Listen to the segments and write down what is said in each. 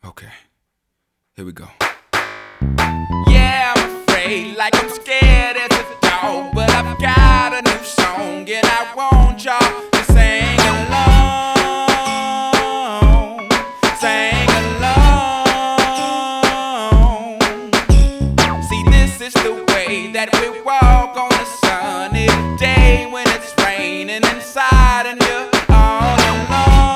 Okay, here we go. Yeah, I'm afraid, like I'm scared as a dog, but I've got a new song and I want y'all to sing along, sing along. See, this is the way that we walk on a sunny day when it's raining inside and you're all alone.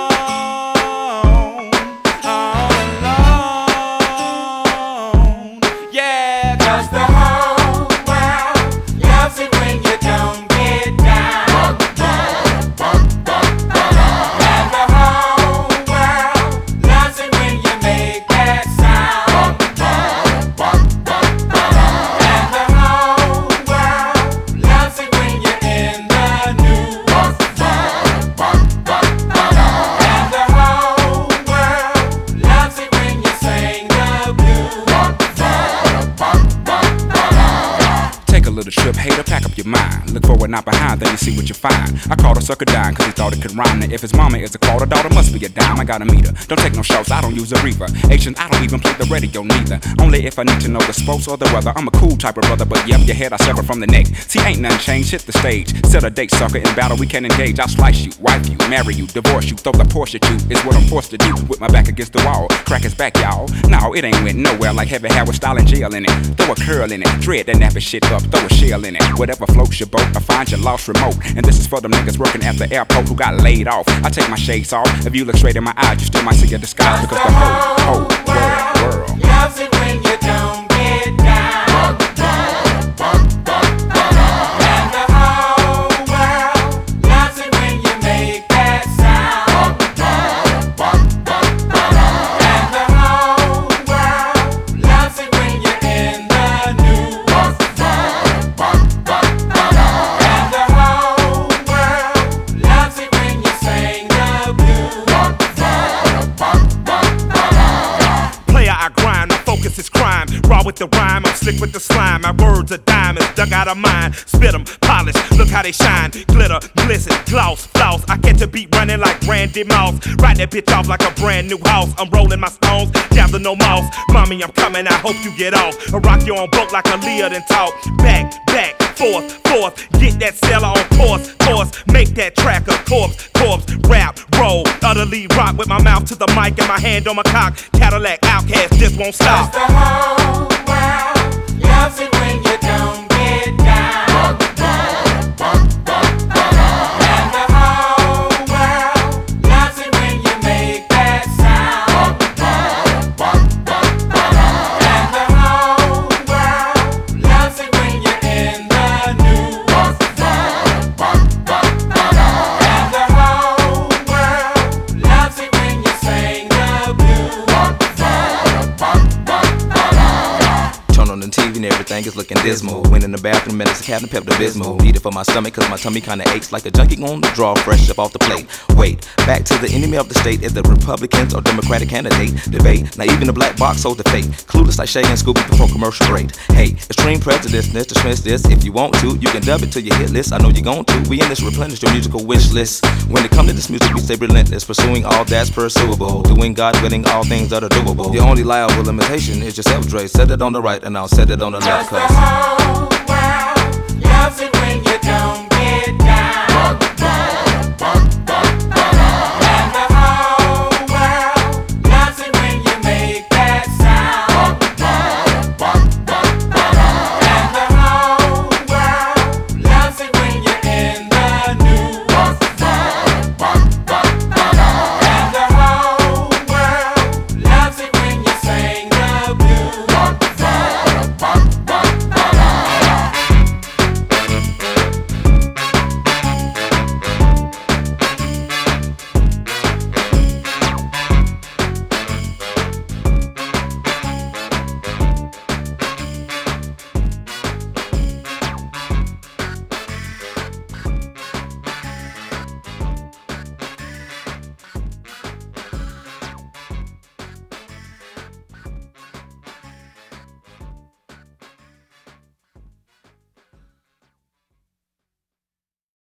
Little trip, hater, pack up your mind. Look forward, not behind, then you see what you find. I called a sucker dime, cause he thought it could rhyme. Now if his mama is a quarter, daughter must be a dime. I got a meter, don't take no shots, I don't use a reaver. Asian, I don't even play the radio neither. Only if I need to know the sports or the weather. I'm a cool type of brother, but yep, your head I sever from the neck. See, ain't nothing changed, hit the stage. Set a date, sucker, in battle we can engage. I'll slice you, wife you, marry you, divorce you, throw the Porsche at you. Is what I'm forced to do, with my back against the wall. Crack his back, y'all. No, it ain't went nowhere like heavy hair with style and gel in it. Throw a curl in it, dread that nappy shit up, throw a shell in it. Whatever floats your boat, I find your lost remote. And this is for them niggas working at the airport who got laid off. I take my shades off. If you look straight in my eyes, you still might see a disguise. Because the whole world loves it when you don't get down. And the whole world loves it when you make that sound. And the whole world loves it when you're in the news. It's crime, raw with the rhyme, I'm slick with the slime. My words are diamonds, dug out of mine. Spit them, polish, look how they shine. Glitter, glisten, gloss, floss. I catch a beat running like Randy Moss. Ride that bitch off like a brand new house. I'm rolling my stones, down to no mouse. Mommy, I'm coming, I hope you get off. I rock you on boat like a Leah and talk. Back, forth, get that seller on course. Make that track a corpse, rap, roll. Utterly rock with my mouth to the mic and my hand on my cock. Cadillac outcast, just won't stop. The whole world loves it when you don't get down. And the whole world loves it when you make that sound. And the whole world loves it when you're in the news. And the whole world loves it when you sing the blues. Turn on the TV and everything is looking dismal. Went in the bathroom and it's a Captain Pepto-Bismol. Need it for my stomach cause my tummy kinda aches like a junkie on the draw fresh up off the plate. Wait, back to the enemy of the state is the Republicans or Democratic candidate debate. Now even the black box holds the fate. Clueless like Shay and Scooby before commercial break. Hey, extreme prejudice, dismiss this. If you want to, you can dub it to your hit list. I know you're going to. We in this replenish your musical wish list. When it comes to this music, we stay relentless. Pursuing all that's pursuable. Doing God willing all things that are doable. The only liable limitation is yourself, Dre. Set it on the right and I'll set it on the left. The whole world loves it when you don't get down.